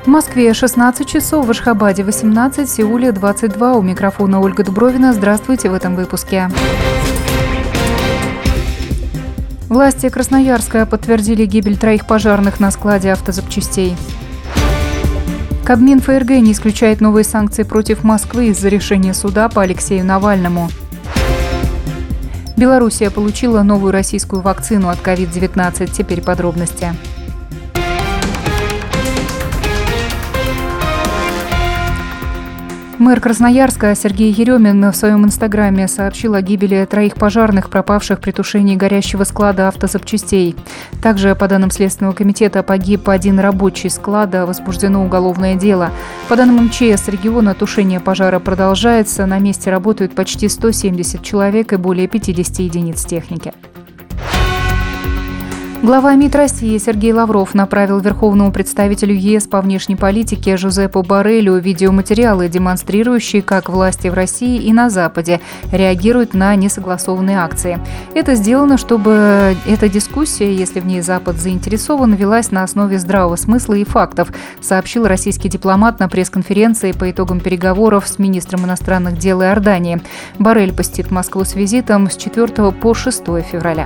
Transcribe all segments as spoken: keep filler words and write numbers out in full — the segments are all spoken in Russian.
В Москве шестнадцать часов, в Ашхабаде восемнадцать, в Сеуле двадцать два. У микрофона Ольга Дубровина. Здравствуйте в этом выпуске. Власти Красноярска подтвердили гибель троих пожарных на складе автозапчастей. Кабмин ФРГ не исключает новые санкции против Москвы из-за решения суда по Алексею Навальному. Белоруссия получила новую российскую вакцину от ковид девятнадцать. Теперь подробности. Мэр Красноярска Сергей Еремин в своем инстаграме сообщил о гибели троих пожарных, пропавших при тушении горящего склада автозапчастей. Также, по данным Следственного комитета, погиб один рабочий склада, возбуждено уголовное дело. По данным МЧС региона, тушение пожара продолжается. На месте работают почти сто семьдесят человек и более пятьдесят единиц техники. Глава МИД России Сергей Лавров направил верховному представителю ЕС по внешней политике Жозепу Борреллю видеоматериалы, демонстрирующие, как власти в России и на Западе реагируют на несогласованные акции. Это сделано, чтобы эта дискуссия, если в ней Запад заинтересован, велась на основе здравого смысла и фактов, сообщил российский дипломат на пресс-конференции по итогам переговоров с министром иностранных дел Иордании. Боррель посетит Москву с визитом с четвёртого по шестое февраля.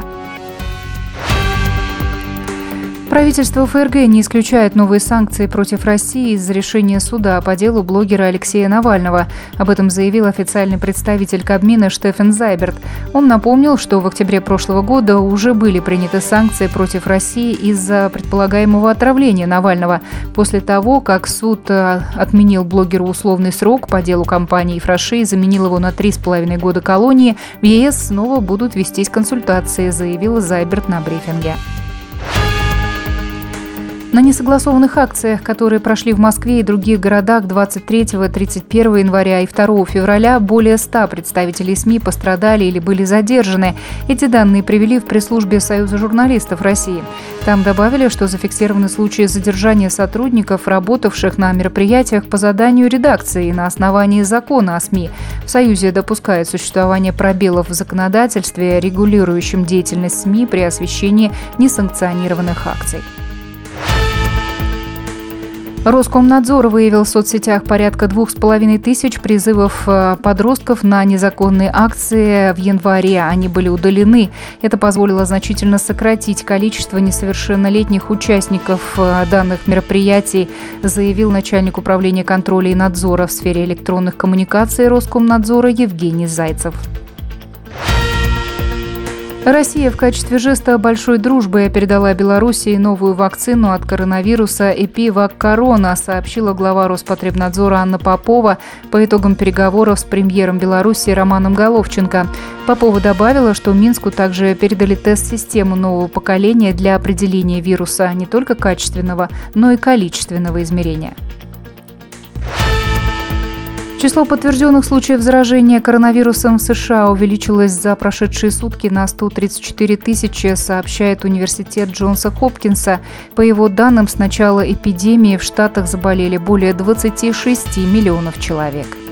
Правительство ФРГ не исключает новые санкции против России из-за решения суда по делу блогера Алексея Навального. Об этом заявил официальный представитель Кабмина Штефан Зайберт. Он напомнил, что в октябре прошлого года уже были приняты санкции против России из-за предполагаемого отравления Навального. После того, как суд отменил блогеру условный срок по делу компании «Фраши» и заменил его на три с половиной года колонии, в ЕС снова будут вестись консультации, заявил Зайберт на брифинге. На несогласованных акциях, которые прошли в Москве и других городах двадцать третьего, тридцать первого января и второго февраля, более ста представителей СМИ пострадали или были задержаны. Эти данные привели в пресс-службе Союза журналистов России. Там добавили, что зафиксированы случаи задержания сотрудников, работавших на мероприятиях по заданию редакции на основании закона о СМИ. В Союзе допускают существование пробелов в законодательстве, регулирующем деятельность СМИ при освещении несанкционированных акций. Роскомнадзор выявил в соцсетях порядка двух с половиной тысяч призывов подростков на незаконные акции в январе. Они были удалены. Это позволило значительно сократить количество несовершеннолетних участников данных мероприятий, заявил начальник управления контроля и надзора в сфере электронных коммуникаций Роскомнадзора Евгений Зайцев. Россия в качестве жеста большой дружбы передала Белоруссии новую вакцину от коронавируса «Эпивак Корона», сообщила глава Роспотребнадзора Анна Попова по итогам переговоров с премьером Беларуси Романом Головченко. Попова добавила, что Минску также передали тест-систему нового поколения для определения вируса не только качественного, но и количественного измерения. Число подтвержденных случаев заражения коронавирусом в США увеличилось за прошедшие сутки на сто тридцать четыре тысячи, сообщает университет Джонса Хопкинса. По его данным, с начала эпидемии в Штатах заболели более двадцати шести миллионов человек.